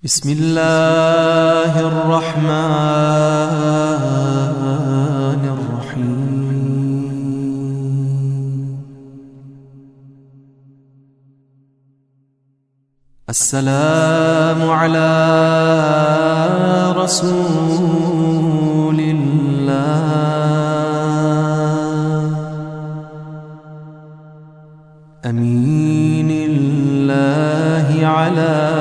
بسم الله الرحمن الرحيم. السلام على رسول الله أمين الله على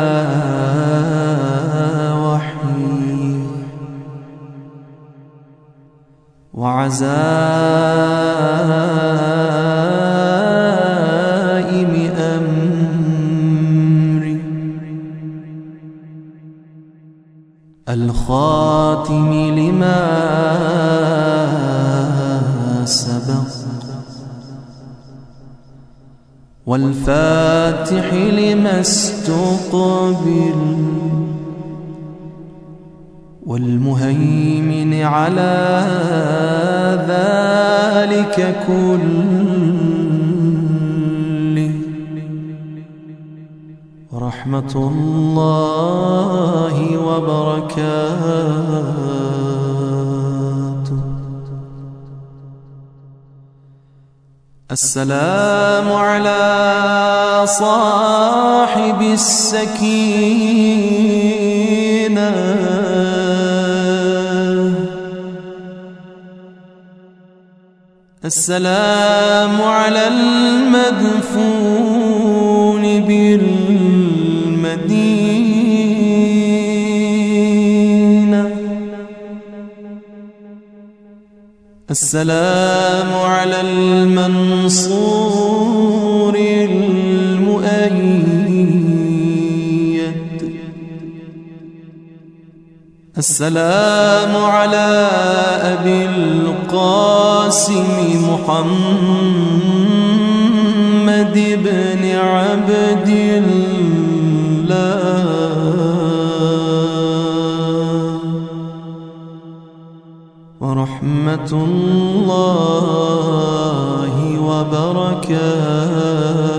وعزائم أمري الخاتم لما سبق والفاتح لما استقبل والمهيمن على ذلك كله رحمة الله وبركاته. السلام على صاحب السكينة السلام على المدفون بالمدينة السلام على المنصور المؤيد السلام على أبي القاسم محمد بن عبد الله ورحمة الله وبركاته.